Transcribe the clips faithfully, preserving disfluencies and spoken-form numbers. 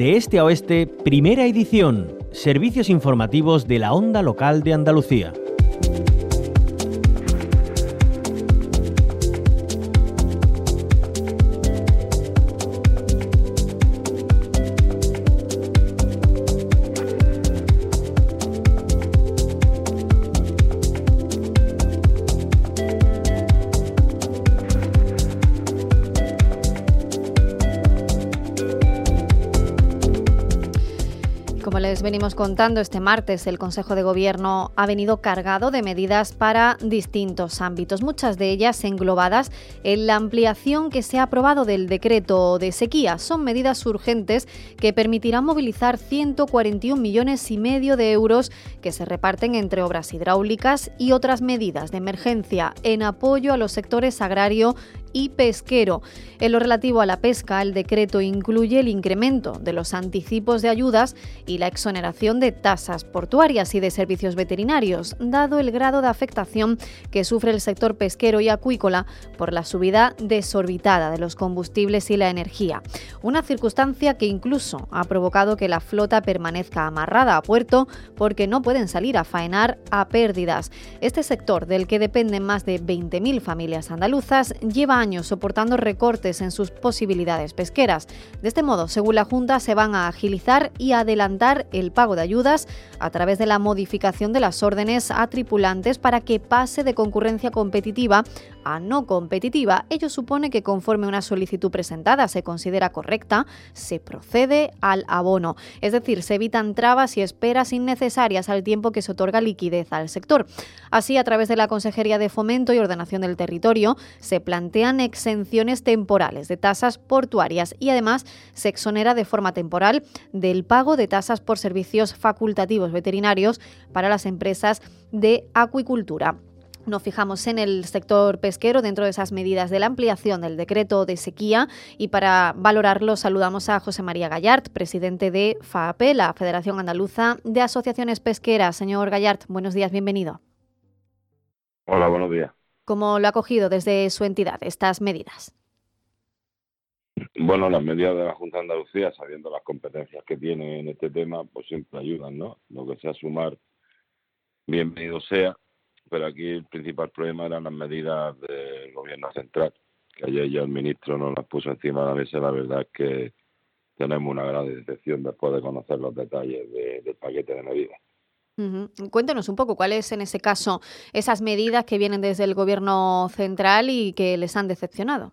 De este a oeste, primera edición. Servicios informativos de la Onda Local de Andalucía. Como les venimos contando, este martes el Consejo de Gobierno ha venido cargado de medidas para distintos ámbitos, muchas de ellas englobadas en la ampliación que se ha aprobado del decreto de sequía. Son medidas urgentes que permitirán movilizar ciento cuarenta y un millones y medio de euros que se reparten entre obras hidráulicas y otras medidas de emergencia en apoyo a los sectores agrario y pesquero. En lo relativo a la pesca, el decreto incluye el incremento de los anticipos de ayudas y la exoneración de tasas portuarias y de servicios veterinarios, dado el grado de afectación que sufre el sector pesquero y acuícola por la subida desorbitada de los combustibles y la energía. Una circunstancia que incluso ha provocado que la flota permanezca amarrada a puerto porque no pueden salir a faenar a pérdidas. Este sector, del que dependen más de veinte mil familias andaluzas, lleva años soportando recortes en sus posibilidades pesqueras. De este modo, según la Junta, se van a agilizar y adelantar el pago de ayudas a través de la modificación de las órdenes a tripulantes para que pase de concurrencia competitiva a no competitiva. Ello supone que conforme una solicitud presentada se considera correcta, se procede al abono. Es decir, se evitan trabas y esperas innecesarias al tiempo que se otorga liquidez al sector. Así, a través de la Consejería de Fomento y Ordenación del Territorio, se plantean exenciones temporales de tasas portuarias y además se exonera de forma temporal del pago de tasas por servicios facultativos veterinarios para las empresas de acuicultura. Nos fijamos en el sector pesquero dentro de esas medidas de la ampliación del decreto de sequía y para valorarlo saludamos a José María Gallart, presidente de FAAPE, la Federación Andaluza de Asociaciones Pesqueras. Señor Gallart, buenos días, bienvenido. Hola, buenos días. ¿Cómo lo ha acogido desde su entidad estas medidas? Bueno, las medidas de la Junta de Andalucía, sabiendo las competencias que tiene en este tema, pues siempre ayudan, ¿no? Lo que sea sumar, bienvenido sea. Pero aquí el principal problema eran las medidas del gobierno central, que ayer ya el ministro nos las puso encima de la mesa. La verdad es que tenemos una gran decepción después de conocer los detalles de, del paquete de medidas. Uh-huh. Cuéntenos un poco cuáles en ese caso esas medidas que vienen desde el gobierno central y que les han decepcionado.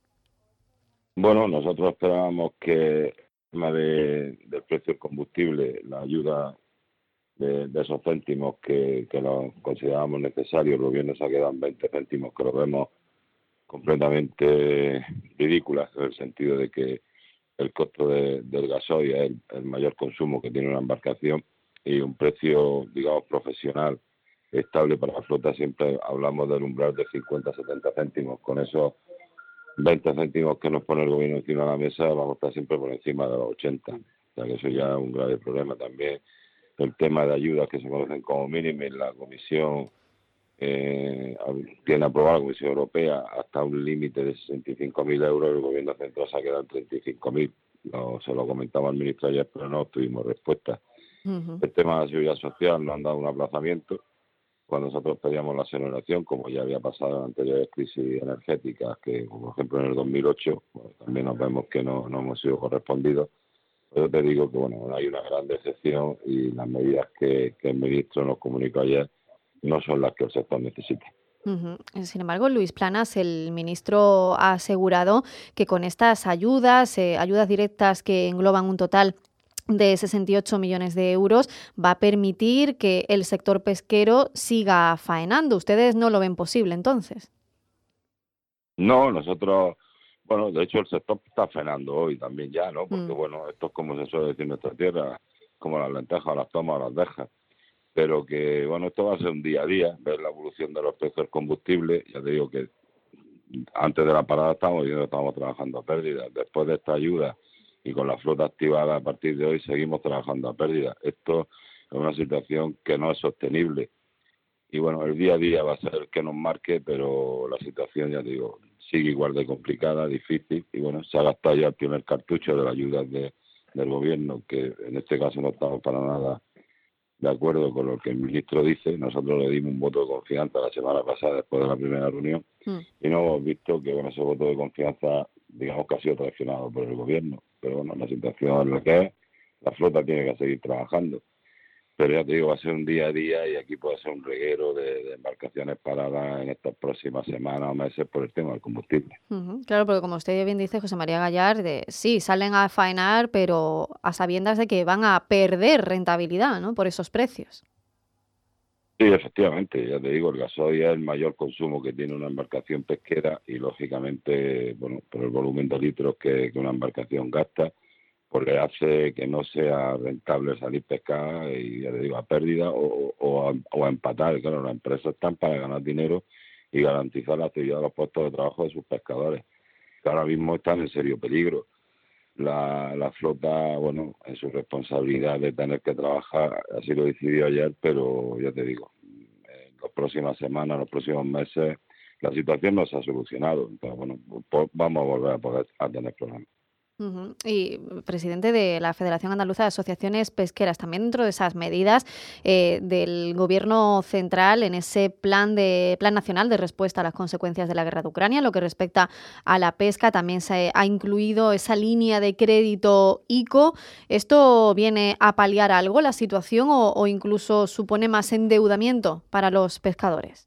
Bueno, nosotros esperábamos que el tema de, del precio del combustible, la ayuda De, de esos céntimos que, que lo considerábamos necesarios, el gobierno se ha quedado en veinte céntimos, que lo vemos completamente ridículas, en el sentido de que el costo de, del gasoil es el, el mayor consumo que tiene una embarcación, y un precio, digamos, profesional estable para la flota. Siempre hablamos del umbral de cincuenta a setenta céntimos. Con esos veinte céntimos que nos pone el gobierno encima de la mesa, vamos a estar siempre por encima de los ochenta. O sea que eso ya es un grave problema también. El tema de ayudas que se conocen como mínimas, la Comisión eh, tiene aprobada, la Comisión Europea, hasta un límite de sesenta y cinco mil euros. El gobierno central se ha quedado en treinta y cinco mil. No, se lo comentaba al ministro ayer, pero no tuvimos respuesta. Uh-huh. El tema de la seguridad social nos han dado un aplazamiento. Cuando nosotros pedíamos la exoneración, como ya había pasado en anteriores crisis energéticas, que por ejemplo en el dos mil ocho, pues, también nos vemos que no, no hemos sido correspondidos. Yo te digo que bueno, hay una gran decepción y las medidas que, que el ministro nos comunicó ayer no son las que el sector necesita. Uh-huh. Sin embargo, Luis Planas, el ministro, ha asegurado que con estas ayudas, eh, ayudas directas que engloban un total de sesenta y ocho millones de euros, va a permitir que el sector pesquero siga faenando. ¿Ustedes no lo ven posible entonces? No, nosotros... Bueno, de hecho el sector está frenando hoy también ya, ¿no? Porque, mm. bueno, esto es como se suele decir en nuestra tierra, como las lentejas, las tomas, las dejas. Pero que, bueno, esto va a ser un día a día, ver la evolución de los precios del combustible. Ya te digo que antes de la parada estábamos viendo que estábamos trabajando a pérdidas. Después de esta ayuda y con la flota activada a partir de hoy, seguimos trabajando a pérdidas. Esto es una situación que no es sostenible. Y, bueno, el día a día va a ser el que nos marque, pero la situación, ya te digo, sigue igual de complicada, difícil, y bueno, se ha gastado ya el primer cartucho de la ayuda de, del gobierno, que en este caso no estamos para nada de acuerdo con lo que el ministro dice. Nosotros le dimos un voto de confianza la semana pasada después de la primera reunión mm. y no hemos visto que con ese voto de confianza, digamos que ha sido traicionado por el gobierno. Pero bueno, la situación es la que es, la flota tiene que seguir trabajando. Pero ya te digo, va a ser un día a día y aquí puede ser un reguero de, de embarcaciones paradas en estas próximas semanas o meses por el tema del combustible. Uh-huh. Claro, porque como usted bien dice, José María Gallard, de, sí, salen a faenar, pero a sabiendas de que van a perder rentabilidad, ¿no?, por esos precios. Sí, efectivamente, ya te digo, el gasoil es el mayor consumo que tiene una embarcación pesquera y, lógicamente, bueno, por el volumen de litros que, que una embarcación gasta, pues le hace que no sea rentable salir pescar y, ya te digo, a pérdida o, o, a, o a empatar. Claro, las empresas están para ganar dinero y garantizar la actividad de los puestos de trabajo de sus pescadores, que ahora mismo están en serio peligro. La, la flota, bueno, en su responsabilidad de tener que trabajar, así lo decidió ayer, pero ya te digo, en las próximas semanas, los próximos meses, la situación no se ha solucionado. Entonces, bueno, pues vamos a volver a poder a tener problemas. Uh-huh. Y presidente de la Federación Andaluza de Asociaciones Pesqueras, también dentro de esas medidas eh, del Gobierno central en ese plan de plan nacional de respuesta a las consecuencias de la guerra de Ucrania, lo que respecta a la pesca, también se ha incluido esa línea de crédito ICO. ¿Esto viene a paliar algo la situación o, o incluso supone más endeudamiento para los pescadores?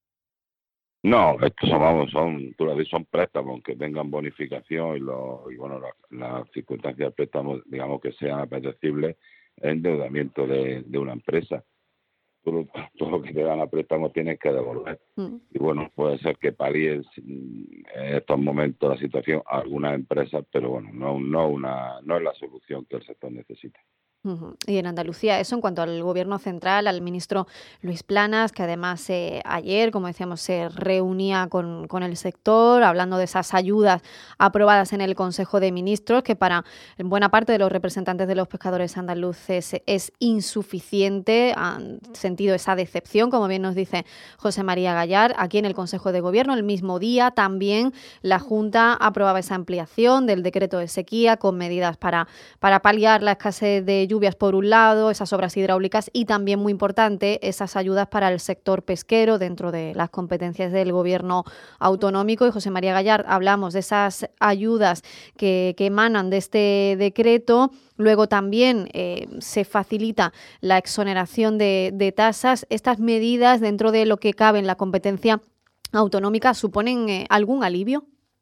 No, estos son, vamos, son, tú lo dices, son préstamos que tengan bonificación y, lo, y bueno, las la circunstancias del préstamo, digamos que sean apetecibles, el endeudamiento de, de una empresa. Todo, todo lo que te dan a préstamo tienes que devolver. Mm. Y bueno, puede ser que palíen en estos momentos la situación a algunas empresas, pero bueno, no, no, una, no es la solución que el sector necesita. Uh-huh. Y en Andalucía, eso en cuanto al gobierno central, al ministro Luis Planas, que además eh, ayer, como decíamos, se reunía con, con el sector, hablando de esas ayudas aprobadas en el Consejo de Ministros, que para buena parte de los representantes de los pescadores andaluces es insuficiente. Han sentido esa decepción, como bien nos dice José María Gallard. Aquí en el Consejo de Gobierno, el mismo día, también la Junta aprobaba esa ampliación del decreto de sequía con medidas para, para paliar la escasez de lluvias por un lado, esas obras hidráulicas y también, muy importante, esas ayudas para el sector pesquero dentro de las competencias del gobierno autonómico. Y José María Gallard, hablamos de esas ayudas que, que emanan de este decreto. Luego también eh, se facilita la exoneración de, de tasas. Estas medidas, dentro de lo que cabe en la competencia autonómica, ¿suponen eh, algún alivio?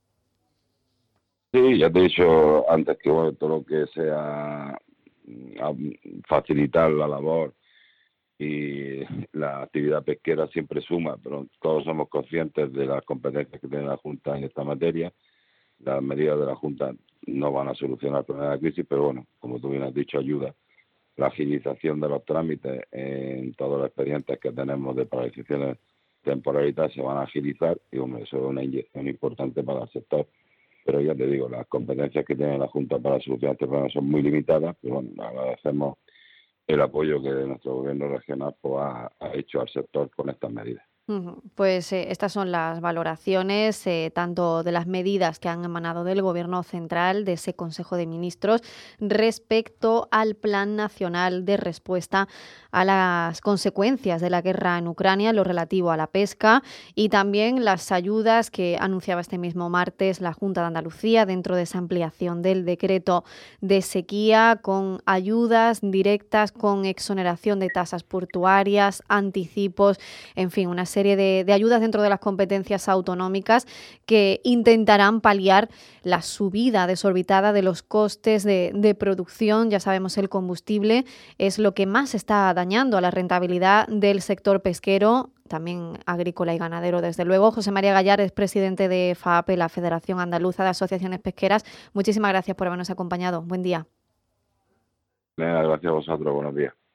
Sí, ya te he dicho antes que bueno, todo lo que sea a facilitar la labor y la actividad pesquera siempre suma, pero todos somos conscientes de las competencias que tiene la Junta en esta materia. Las medidas de la Junta no van a solucionar el problema de la crisis, pero bueno, como tú bien has dicho, ayuda. La agilización de los trámites en todos los expedientes que tenemos de paralizaciones temporalidad se van a agilizar y hombre, eso es una inyección importante para el sector. Pero ya te digo, las competencias que tiene la Junta para solucionar este problema son muy limitadas, pero bueno, agradecemos el apoyo que nuestro gobierno regional pues, ha, ha hecho al sector con estas medidas. Uh-huh. Pues eh, estas son las valoraciones eh, tanto de las medidas que han emanado del Gobierno central, de ese Consejo de Ministros, respecto al Plan Nacional de Respuesta a las consecuencias de la guerra en Ucrania, lo relativo a la pesca, y también las ayudas que anunciaba este mismo martes la Junta de Andalucía dentro de esa ampliación del decreto de sequía, con ayudas directas, con exoneración de tasas portuarias, anticipos, en fin, una serie de, de ayudas dentro de las competencias autonómicas que intentarán paliar la subida desorbitada de los costes de, de producción. Ya sabemos, el combustible es lo que más está dañando a la rentabilidad del sector pesquero, también agrícola y ganadero, desde luego. José María Gallard es presidente de FAAPE, la Federación Andaluza de Asociaciones Pesqueras. Muchísimas gracias por habernos acompañado. Buen día. Gracias a vosotros. Buenos días.